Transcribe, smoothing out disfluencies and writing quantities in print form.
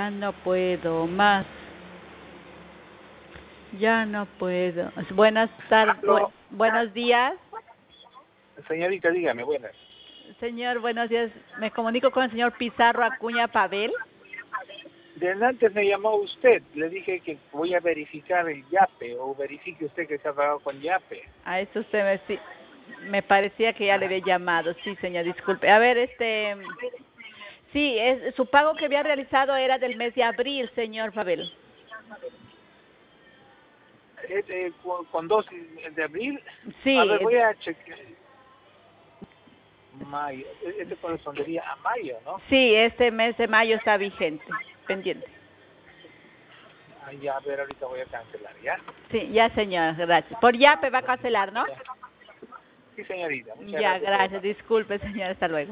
Ya no puedo más. Ya no puedo. Buenas tardes, buenos días. Señorita, dígame, buenas. Señor, buenos días. Me comunico con el señor Pizarro Acuña Pavel. De antes me llamó usted, le dije que voy a verificar el YAPE, o verifique usted que se ha pagado con YAPE. A eso usted me parecía que ya le había llamado. Sí, señor, disculpe. A ver, sí, su pago que había realizado era del mes de abril, señor Pavel. Con 2 de abril. Sí. A ver, voy a chequear. Mayo. Este correspondería a mayo, ¿no? Sí, este mes de mayo está vigente, pendiente. Ya, a ver, ahorita voy a cancelar, ¿ya? Sí, ya, señor, gracias. Por YAPE va a cancelar, ¿no? Sí, señorita. Muchas Ya, gracias. gracias. Disculpe, señor, hasta luego.